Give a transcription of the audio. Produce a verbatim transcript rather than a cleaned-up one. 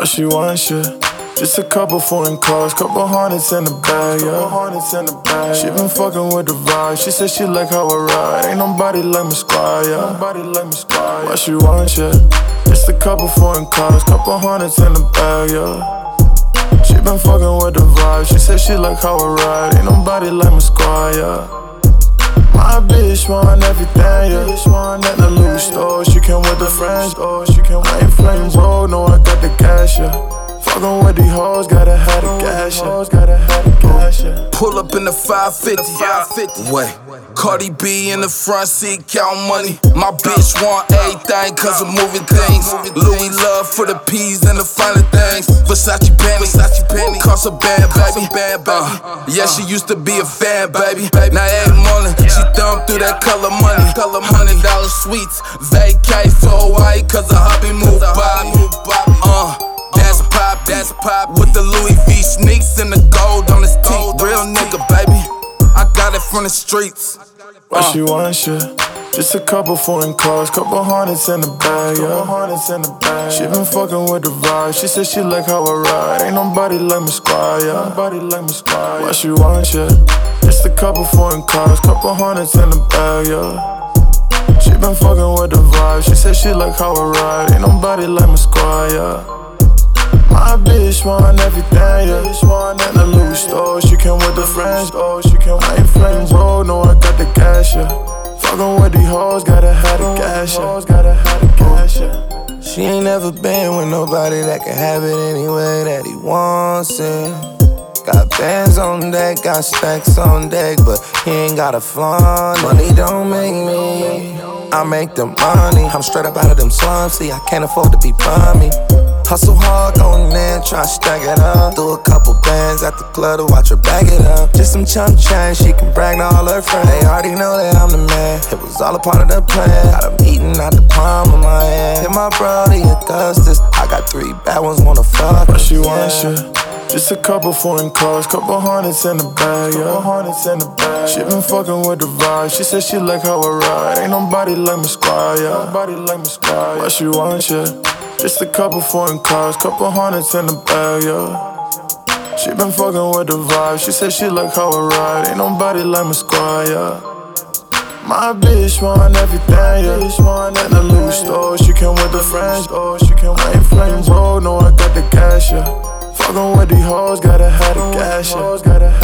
What she want, shit? Just a couple foreign cars, couple hundreds in the bag, yeah. She been fucking with the vibe. She said she like how I ride. Ain't nobody like my squad, yeah. What she want, shit? Just a couple foreign cars, couple hundreds in the bag, yeah. She been fucking with the vibe. She said she like how I ride. Ain't nobody like my squad, yeah. My bitch want everything, yeah. At the Louis store, she came with the friends. I ain't flame road, no, I got the cash, yeah. Fucking with these hoes, gotta have the cash, yeah. Pull up in the five fifty, wait. Cardi B in the front seat, count money. My bitch want everything cause of moving things. Louis love for the P's and the finer things. Versace panties, cost a band, baby. Uh, yeah, she used to be a fan, baby. Now every morning, she thumb through that color money. Hundred dollar sweets, vacate for Hawaii cause her hubby moved by. Uh, that's pop, that's pop. With the Louis V sneaks and the gold on his teeth. Real nigga, baby. I got it from the streets. What she want, shit? Just a couple foreign cars, couple hundreds in the bag, yeah. She been fucking with the vibe. She said she like how I ride. Ain't nobody like my squad, yeah. What she want, shit? Just a couple foreign cars, couple hundreds in the bag, yeah. She been fucking with the vibe. She said she like how I ride. Ain't nobody like my squad, yeah. My bitch want everything, yeah. At the Louis store, she came with the friends. I ain't flame road, no, I got the cash, yeah. Fucking with these hoes, gotta have the cash, yeah. She ain't never been with nobody that can have it any way that he wants it. Got bands on deck, got stacks on deck, but he ain't got a flaunt. Money don't make me, I make the money. I'm straight up out of them slums, see I can't afford to be bummy. Hustle hard, going in, try to stack it up. Do a couple bands at the club to watch her back it up. Just some chump change, she can brag to all her friends. They already know that I'm the man, it was all a part of the plan. Got them eating out the palm of my hand. Hit my brody Augustus, I got three bad ones, wanna fuck. What she want, shit? Just a couple foreign cars, couple hundreds in the bag, yeah. She been fucking with the vibe. She said she like how I ride. Ain't nobody like my squad, yeah. What she want, shit? Just a couple foreign cars, couple hundreds in the bag, yeah. She been fucking with the vibe. She said she like how I ride. Ain't nobody like my squad, yeah. My bitch want everything, yeah. At the Louis store, she came with the friends. I ain't flame road, no, I got the cash, yeah. Fucking with these hoes, gotta have the cash, yeah.